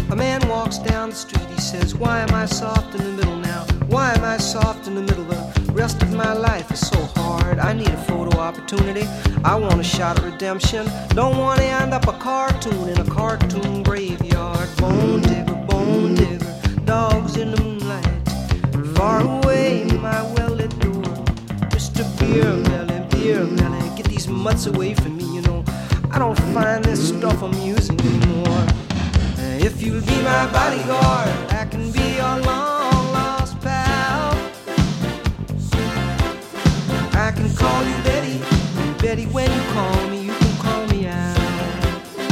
A man walks down the street, he says, why am I soft in the middle now? Why am I soft in the middle? The rest of my life is so hard. I need a photo opportunity. I want a shot at redemption. Don't want to end up a cartoon in a cartoon graveyard. Bone digger, dogs in the moonlight. Far away, my well-lit door. Mr. Beer Melly, get these mutts away from me, you know. I don't find this stuff amusing anymore. If you'll be my bodyguard, I can be your long-lost pal. I can call you Betty, and Betty, when you call me, you can call me out.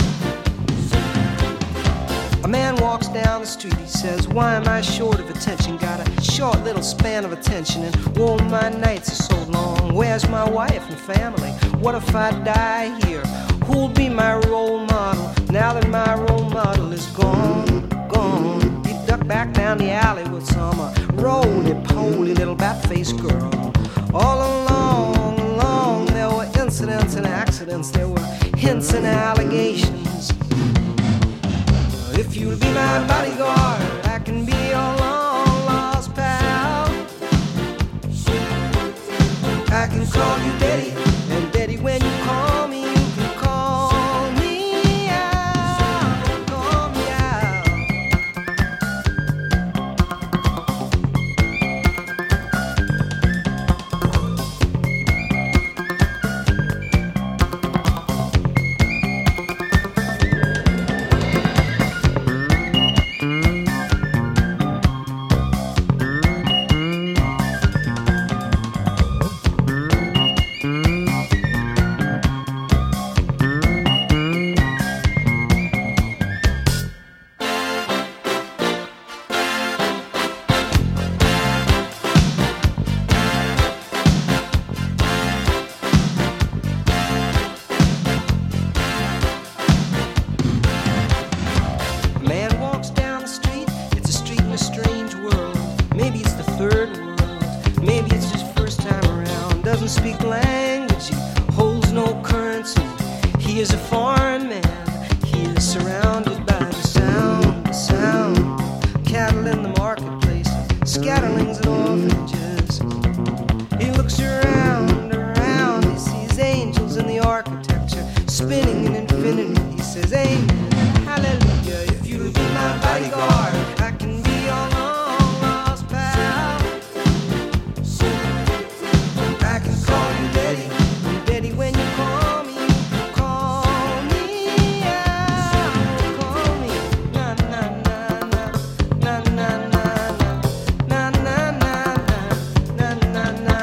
A man walks down the street, he says, why am I short of attention? Got a short little span of attention, and oh, my nights are so long. Where's my wife and family? What if I die here? Who'll be my role model now that my role model is gone? He ducked back down the alley with some roly-poly little bat-faced girl. All along, there were incidents and accidents. There were hints and allegations. If you'll be my bodyguard, I can be your long-lost pal. I can call you Betty, and Betty, when you call me, you can call me out, call me out. Speak language, he holds no currency. He is a foreign man. He is surrounded by the sound. Cattle in the marketplace, scatterlings and orphanages. He looks around, he sees angels in the architecture, spinning in infinity. He says, amen, hallelujah. If you'll be my bodyguard, I can be your long-lost pal. I can call you Betty, and Betty, when you call me, you can call me out, call me na na na na na na na na na na na na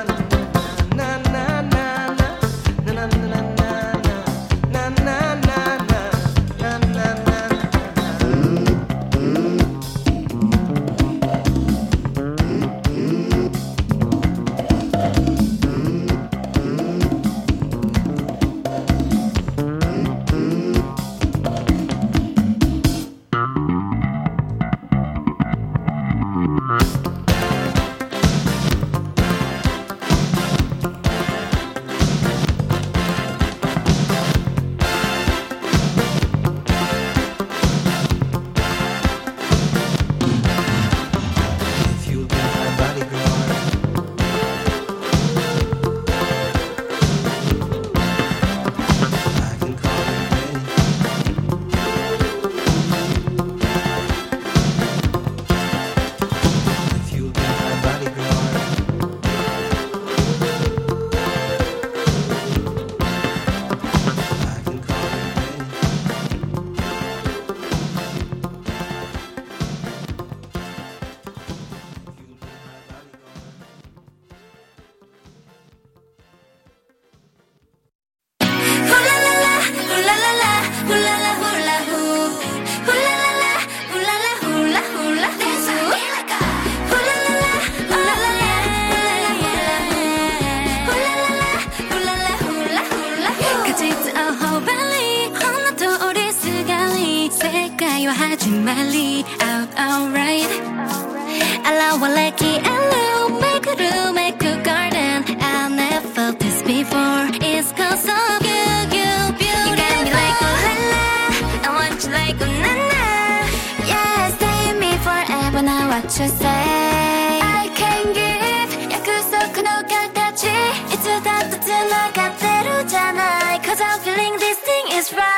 始まり Out alright Allow a lucky allow Make a room, make a garden I've never felt this before It's cause of you, you beautiful You got me like a la la I want you like a na na Yeah what you say I can give 約束の形いつだって繋がってるじゃない Cause I'm feeling this thing is right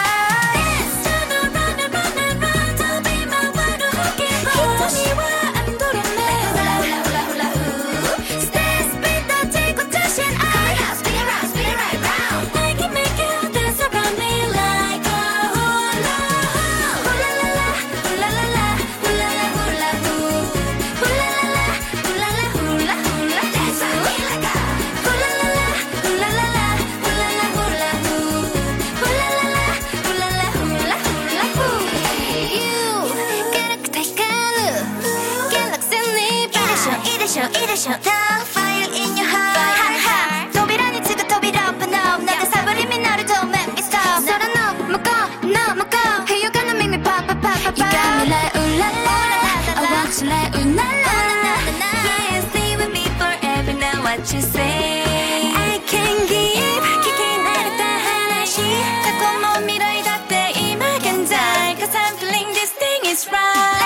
Dark fire in your heart 扉に次ぐ扉 Open up なんでサブリミナル Don't make me stop 空の向こうの向こう Hey you gonna make me pop pop pop pop You got me like ooh la la I want you like ooh la la Yeah stay with me forever now what you say I can give 聞き慣れた話過去も未来だって今現在 Cause I'm feeling this thing is right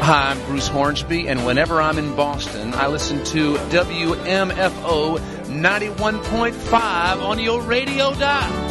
Hi, I'm Bruce Hornsby, and whenever I'm in Boston, I listen to WMFO 91.5 on your radio dial.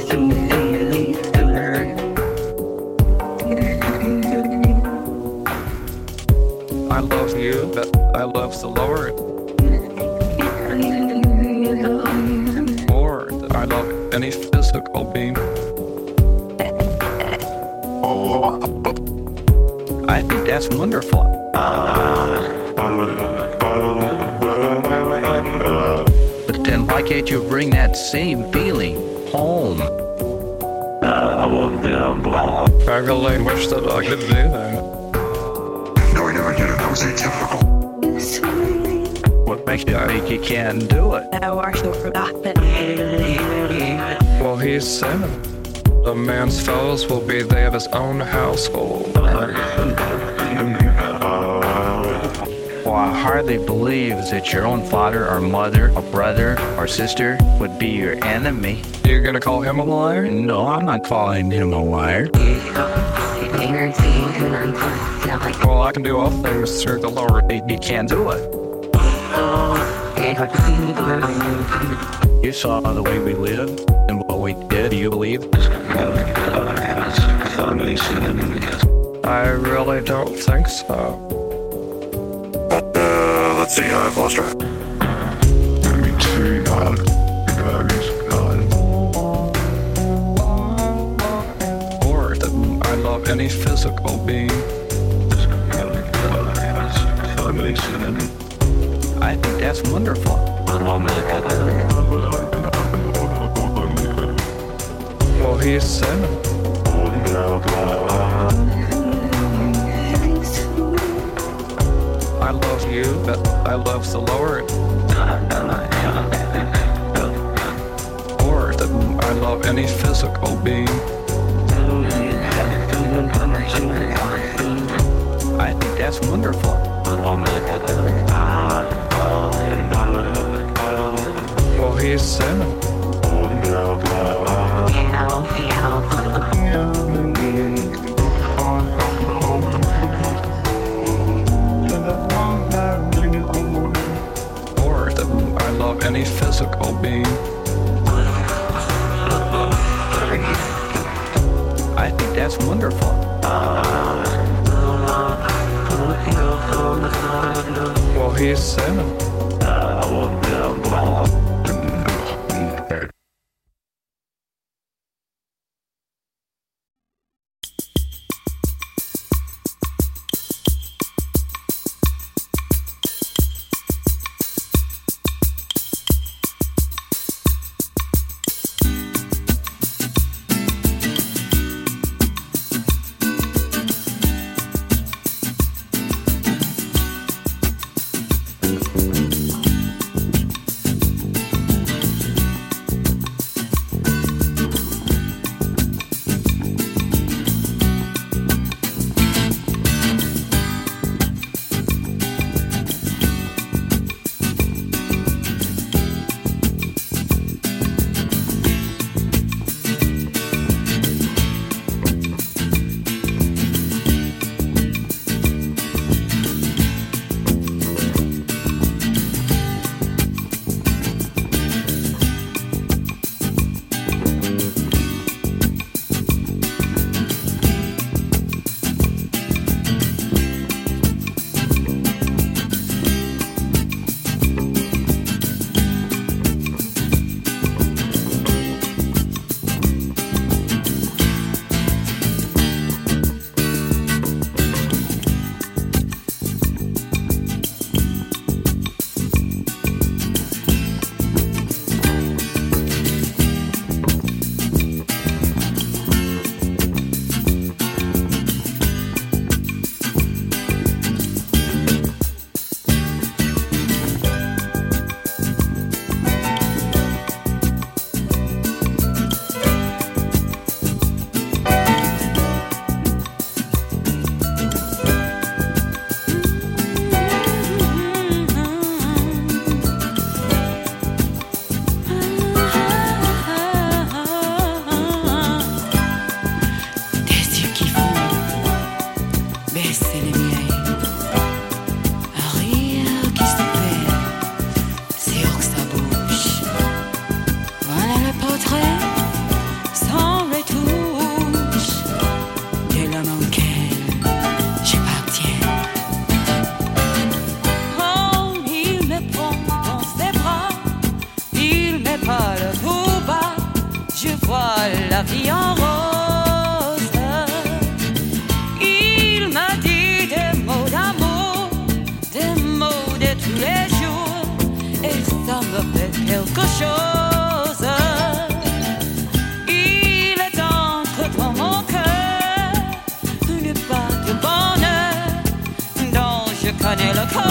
I love you, but I love the Lord. Or that I love any physical being. I think that's wonderful. But then why can't you bring that same feeling home? I really wish that I could do that. No, I never did it. That was atypical. What makes you think you can do it? Well, he said the man's fellows will be they of his own household. Well, I hardly believe that your own father or mother or brother or sister would be your enemy. You're gonna call him a liar? No, I'm not calling him a liar. Well, I can do all things through the Lord. You can't do it. You saw the way we lived and what we did. Do you believe? I really don't think so. Let's see, I've lost track. Let me see, God. Or that I love any physical being. I think that's wonderful. Well, he said I love you, but I love the Lord. Or that I love any physical being. I think that's wonderful. Well, he said or that I love any physical being. I think that's wonderful. Well, he said vois la vie en rose. Il m'a dit des mots d'amour, des mots de tous les jours, et ça me fait quelque chose. Il est entre dans mon cœur une part de bonheur dont je connais le corps.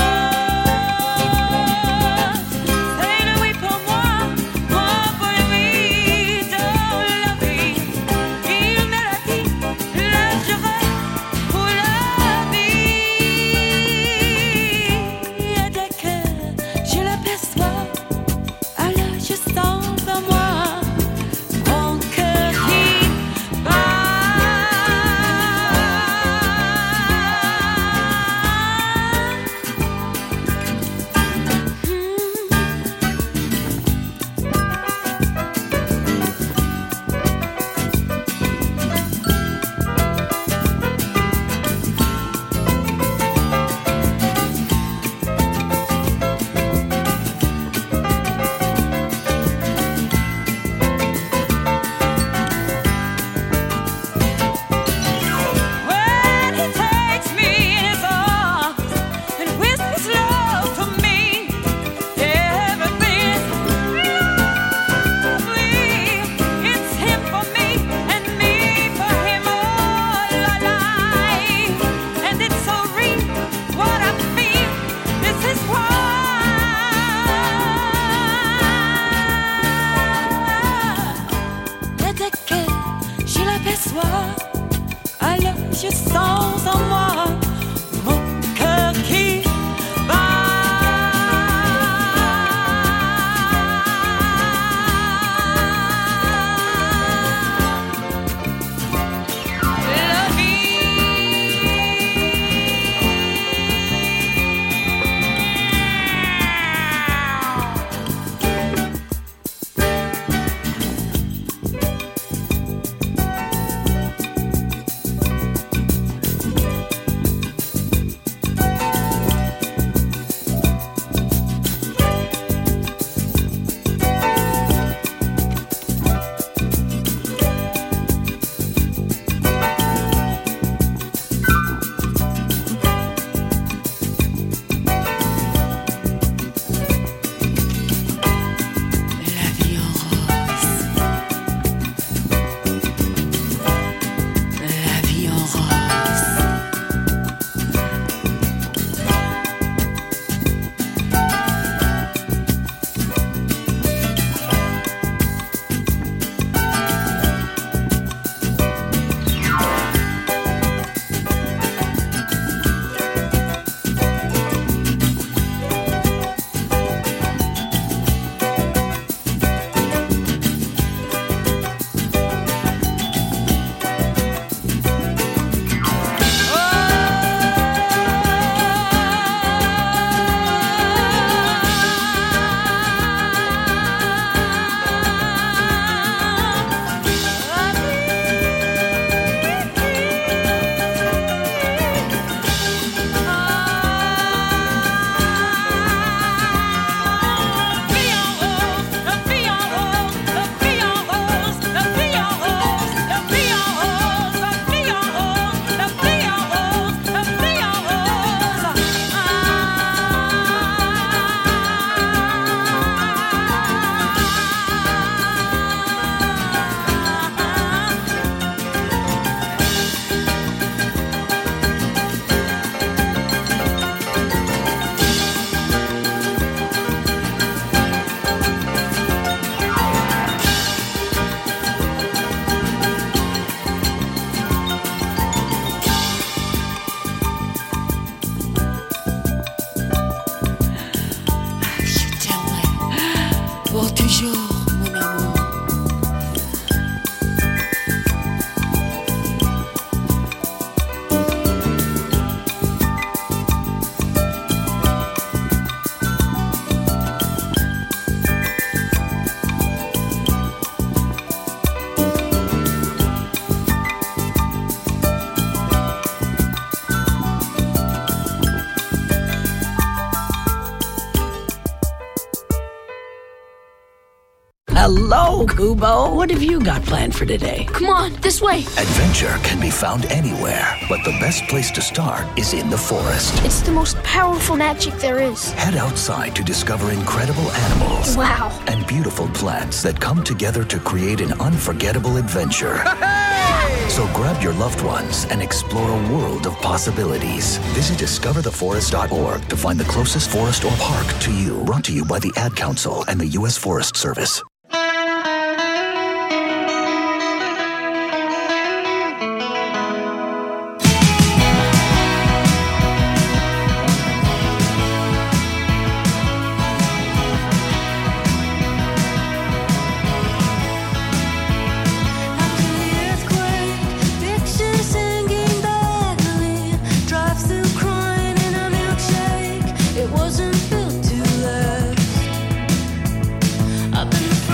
Hello, Kubo. What have you got planned for today? Come on, this way. Adventure can be found anywhere, but the best place to start is in the forest. It's the most powerful magic there is. Head outside to discover incredible animals. Wow. And beautiful plants that come together to create an unforgettable adventure. So grab your loved ones and explore a world of possibilities. Visit discovertheforest.org to find the closest forest or park to you. Brought to you by the Ad Council and the U.S. Forest Service. I've been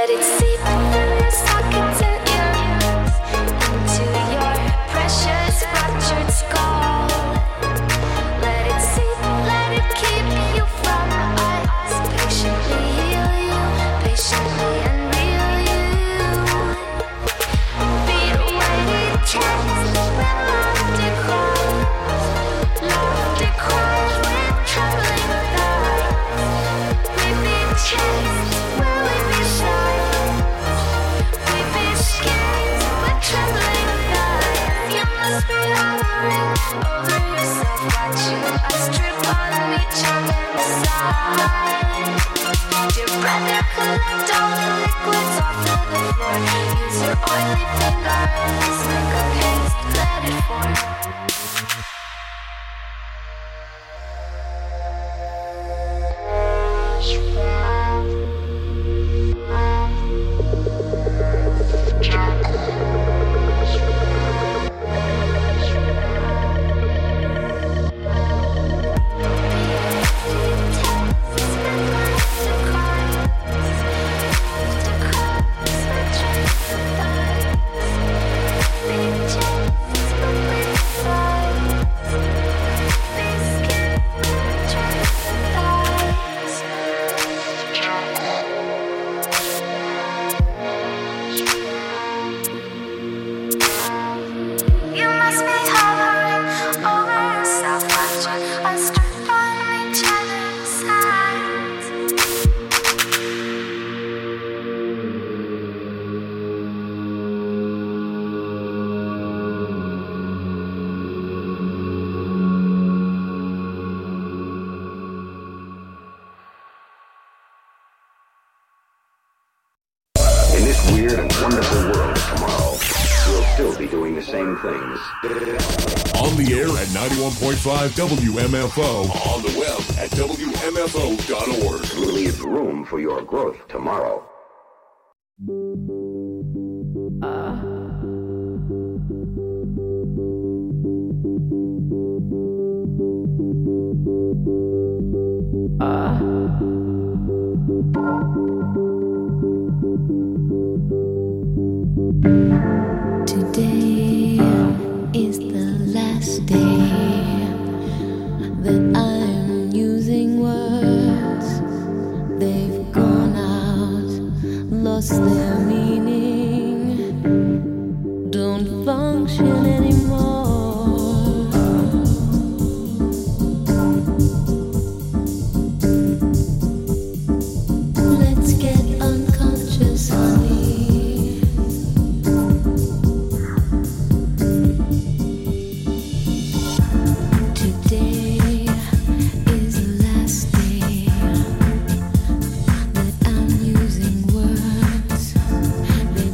Let it seep through your sockets and ears into your precious fractured skull. Let it seep, let it keep you from us. Patiently heal you, patiently unreal you. Beat away the chest when laughter cries. Laughter cries with trembling thighs. We beat chest where we be shy. We be scared with trembling thighs. You must be hovering over yourself, watching us trip on each other's side. Dear brother, collect all the liquids off of the floor. Use your oily fingers, make a paste, let it form. You must be hovering over yourself, watching us trip on each other's sides. In this weird and wonderful world of tomorrow, we'll still be doing the same things. On the air at 91.5 WMFO. On the web at WMFO.org. Leave room for your growth tomorrow. Today is the last day that I'm using words. They've gone out, lost their meaning, don't function anymore. Let's get unconscious, honey. Today is the last day that I'm using words. They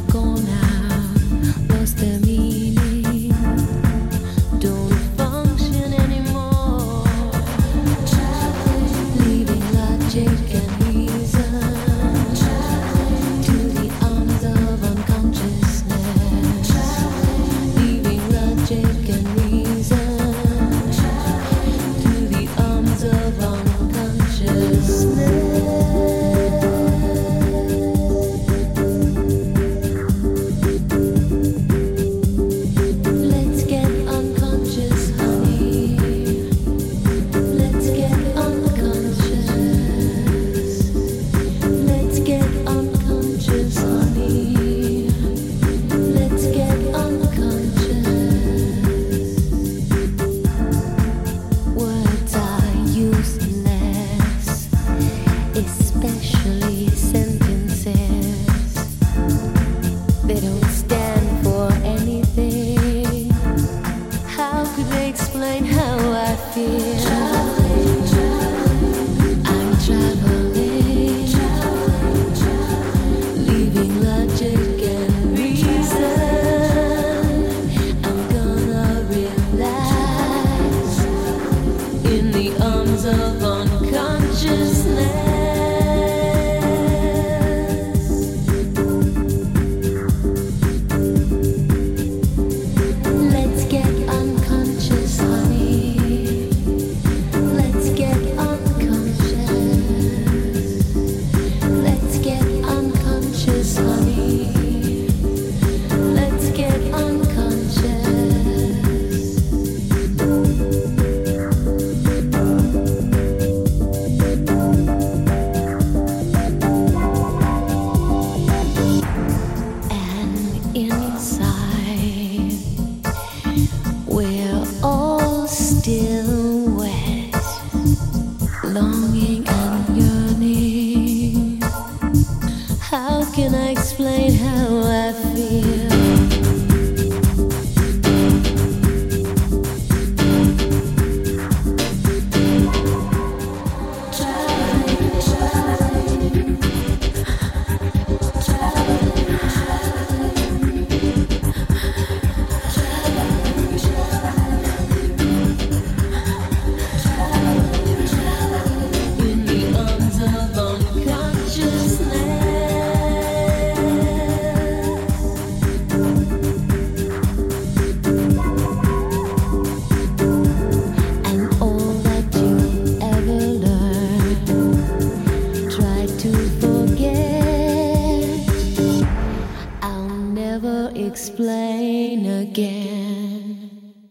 explain again.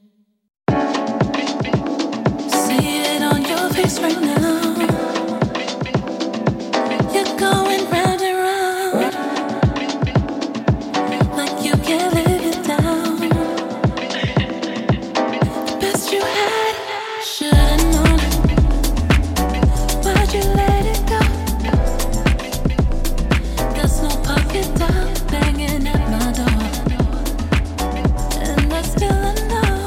See it on your face right now. You're going round and round, like you can't live it down. The best you had, should've known. Why'd you let it go? There's no pocket down, banging at my door. And I still know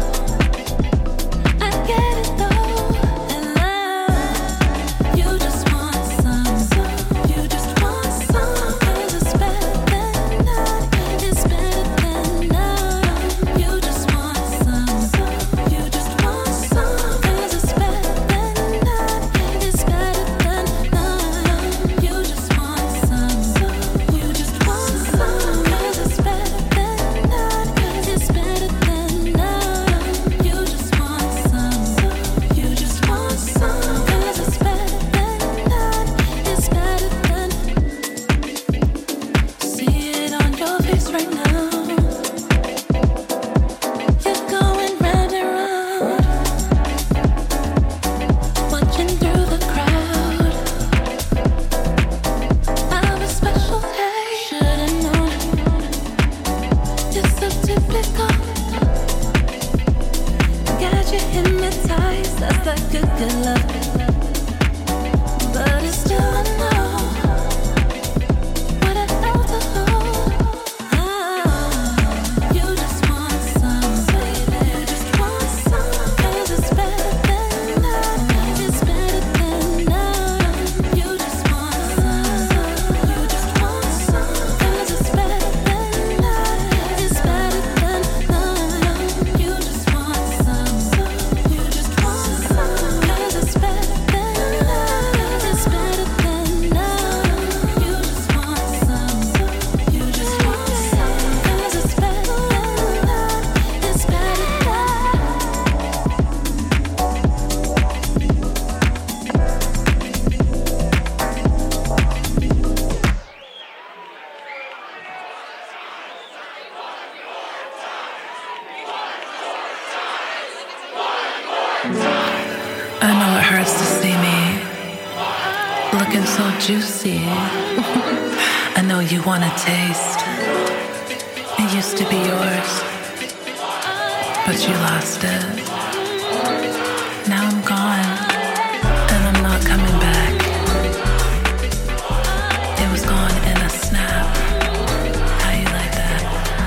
I get it though. And you just want some, you just want some. 'Cause it's better than none, it's better than none. You just want some, you just want some. 'Cause it's better than none, it's better than none. You just want some, you just want some. 'Cause it's better than none, it's better than none. You just want some, you just want some. 'Cause it's better than none, it's better than. See it on your face right now. You're going round and round, watching through the crowd. I'm a special day, should've known. You're so typical. Got you hypnotized, that's like good love. But it's still a no. What a hell to hold. You just want some, baby. You just want some. 'Cause it's better than none, it's better than none. You just want some, you just want some. 'Cause it's better than none, it's better than none. You just want some, you just want some. 'Cause it's better than none, it's better than none. You just want some, you just want some. 'Cause it's better than none, it's better than. I know it hurts to see me looking so juicy. I know you want a taste. It used to be yours, but you lost it. Now I'm gone, and I'm not coming back. It was gone in a snap. How you like that?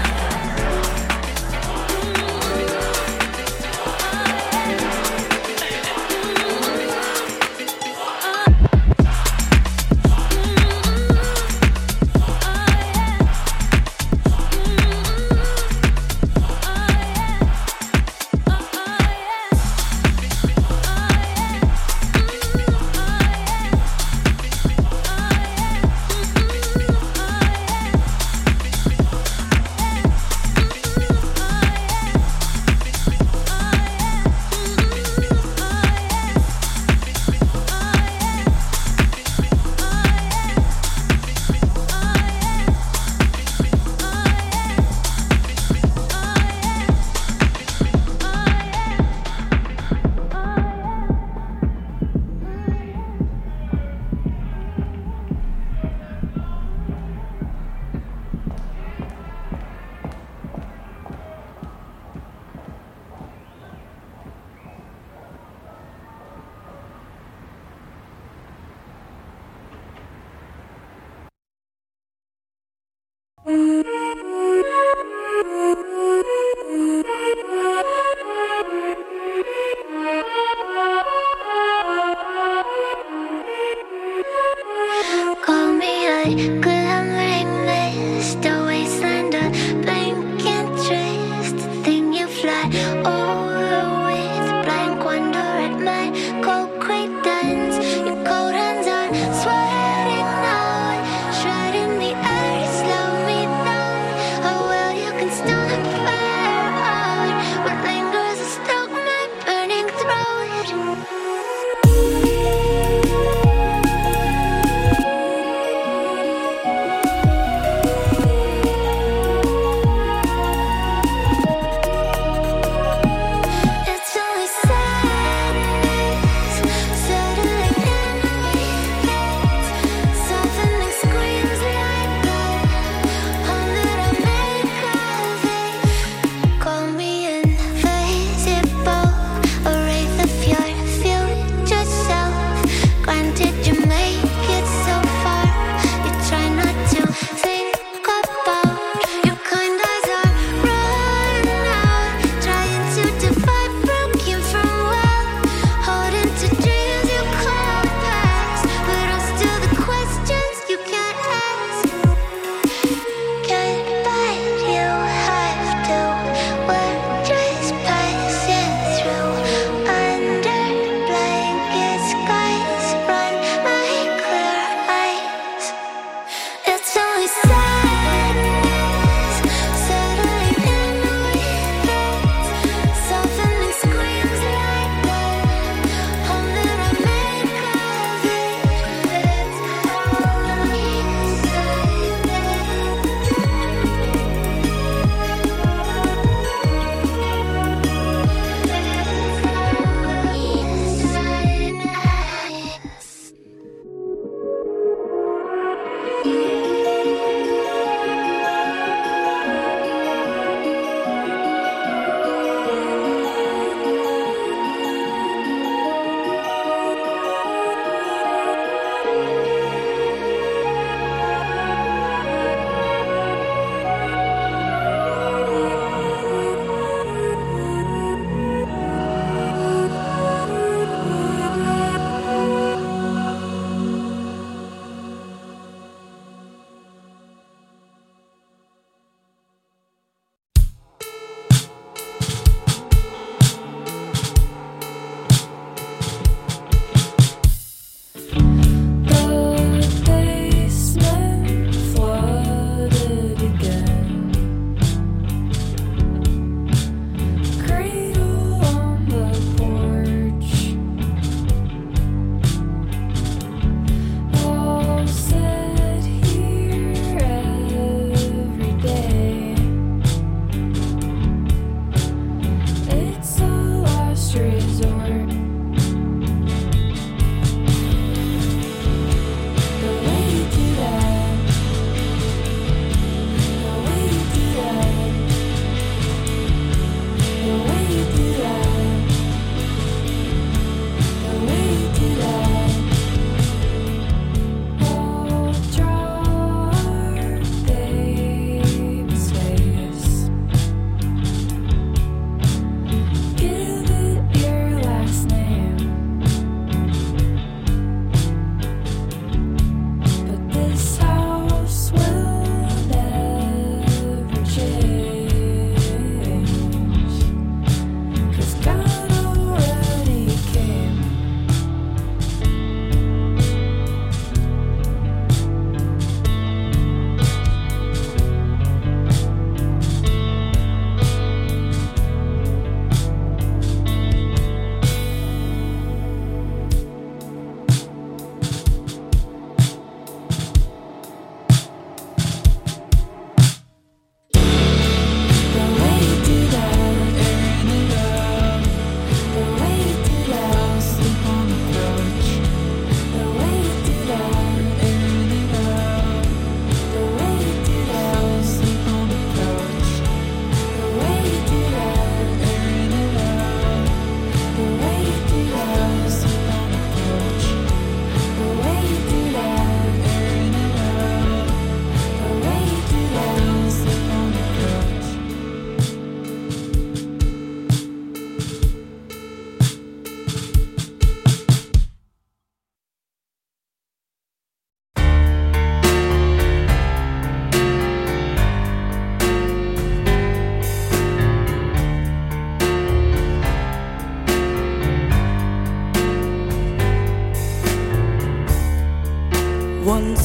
Call me a glamorous, the wasteland, a blank interest. Thing you fly over with blank wonder at my cold credence. Your cold hands are sweating out, shredding the earth, slow me down. Oh well, you can still fire out. What lingers is stuck my burning throat.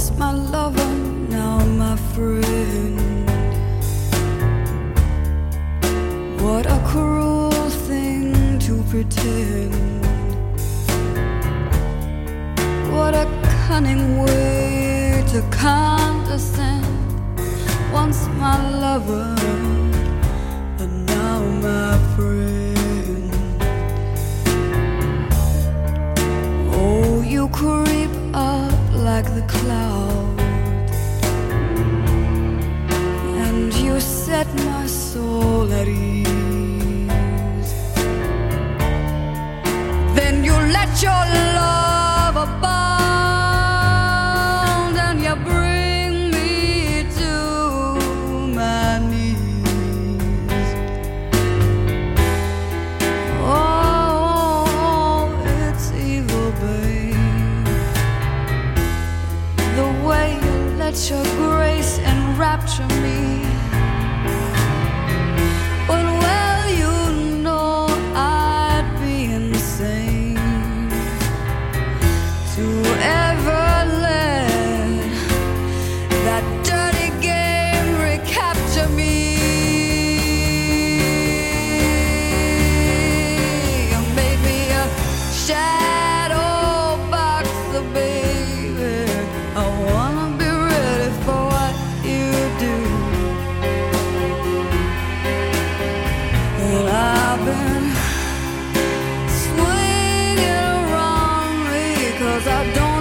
Once my lover, now my friend. What a cruel thing to pretend. What a cunning way to condescend. Once my lover, and now my friend. Oh, you creep up like the clouds, and you set my soul at ease. Then you let your love abound, and you bring me to my knees. Oh, it's evil, babe, the way you let your grace enrapture me. But well, you know I'd be insane to ever let that dirty game recapture me. You made me a shadow boxer, baby. I wanna be ready for what you do. And I've been swinging around me 'cause I don't